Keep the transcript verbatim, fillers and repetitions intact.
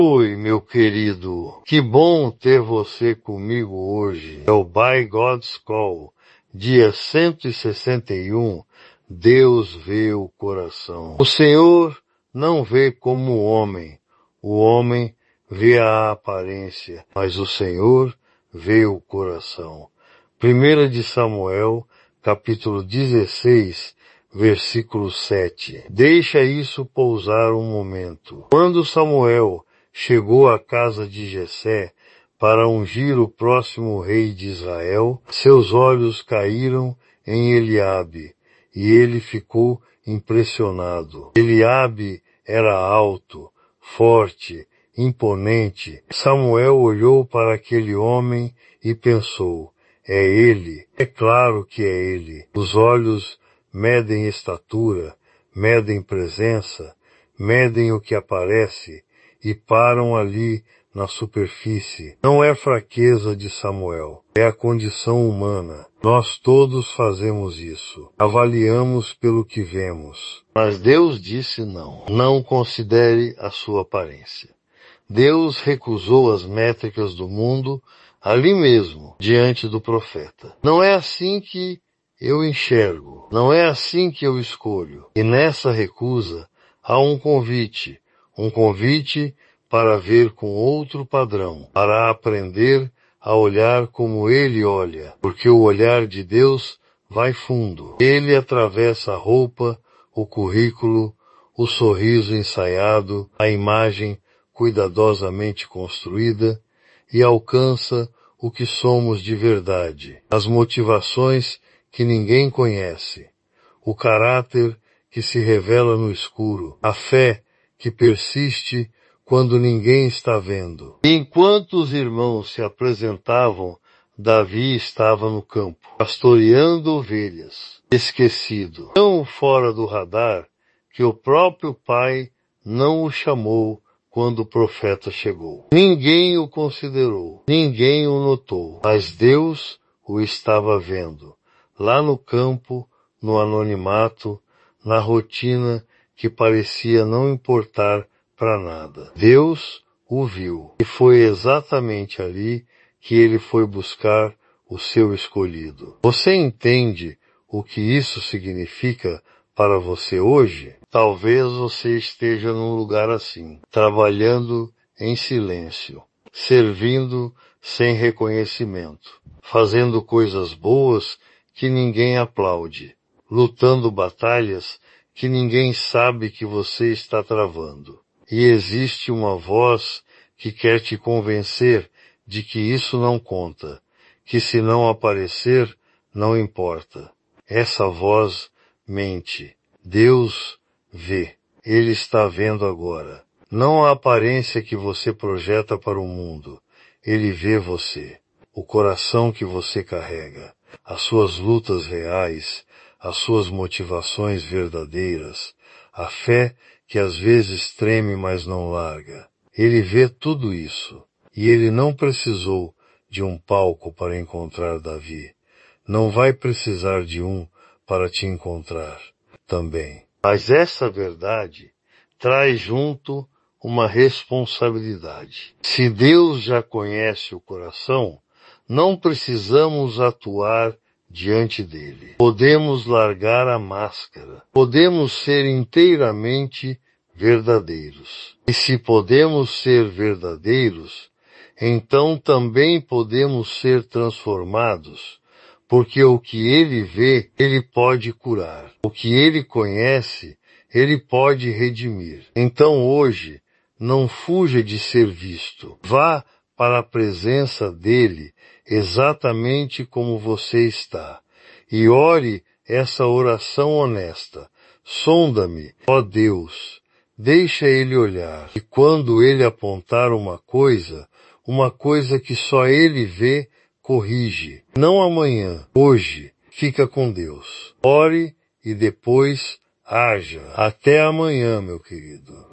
Oi, meu querido, que bom ter você comigo hoje. É o By God's Call, dia cento e sessenta e um, Deus vê o coração. O Senhor não vê como o homem, o homem vê a aparência, mas o Senhor vê o coração. Primeira de Samuel, capítulo dezesseis, versículo sete. Deixa isso pousar um momento. Quando Samuel chegou à casa de Jessé para ungir o próximo rei de Israel, seus olhos caíram em Eliabe, e ele ficou impressionado. Eliabe era alto, forte, imponente. Samuel olhou para aquele homem e pensou, é ele, é claro que é ele. Os olhos medem estatura, medem presença, medem o que aparece e param ali na superfície. Não é fraqueza de Samuel, é a condição humana. Nós todos fazemos isso. Avaliamos pelo que vemos. Mas Deus disse não. Não considere a sua aparência. Deus recusou as métricas do mundo ali mesmo, diante do profeta. Não é assim que eu enxergo. Não é assim que eu escolho. E nessa recusa há um convite. Um convite para ver com outro padrão, para aprender a olhar como Ele olha, porque o olhar de Deus vai fundo. Ele atravessa a roupa, o currículo, o sorriso ensaiado, a imagem cuidadosamente construída e alcança o que somos de verdade, as motivações que ninguém conhece, o caráter que se revela no escuro, a fé que persiste quando ninguém está vendo. Enquanto os irmãos se apresentavam, Davi estava no campo, pastoreando ovelhas, esquecido, tão fora do radar que o próprio pai não o chamou quando o profeta chegou. Ninguém o considerou, ninguém o notou, mas Deus o estava vendo, lá no campo, no anonimato, na rotina que parecia não importar para nada. Deus o viu, e foi exatamente ali que ele foi buscar o seu escolhido. Você entende o que isso significa para você hoje? Talvez você esteja num lugar assim, trabalhando em silêncio, servindo sem reconhecimento, fazendo coisas boas que ninguém aplaude, lutando batalhas que ninguém sabe que você está travando. E existe uma voz que quer te convencer de que isso não conta, que se não aparecer, não importa. Essa voz mente. Deus vê. Ele está vendo agora. Não a aparência que você projeta para o mundo. Ele vê você. O coração que você carrega. As suas lutas reais. As suas motivações verdadeiras. A fé que às vezes treme, mas não larga. Ele vê tudo isso. E ele não precisou de um palco para encontrar Davi. Não vai precisar de um para te encontrar também. Mas essa verdade traz junto uma responsabilidade. Se Deus já conhece o coração, não precisamos atuar diante dele. Podemos largar a máscara. Podemos ser inteiramente verdadeiros. E se podemos ser verdadeiros, então também podemos ser transformados, porque o que ele vê, ele pode curar. O que ele conhece, ele pode redimir. Então hoje, não fuja de ser visto. Vá para a presença dele exatamente como você está. E ore essa oração honesta. Sonda-me, ó Deus. Deixa ele olhar. E quando ele apontar uma coisa, uma coisa que só ele vê, corrige. Não amanhã, hoje. Fica com Deus. Ore e depois haja. Até amanhã, meu querido.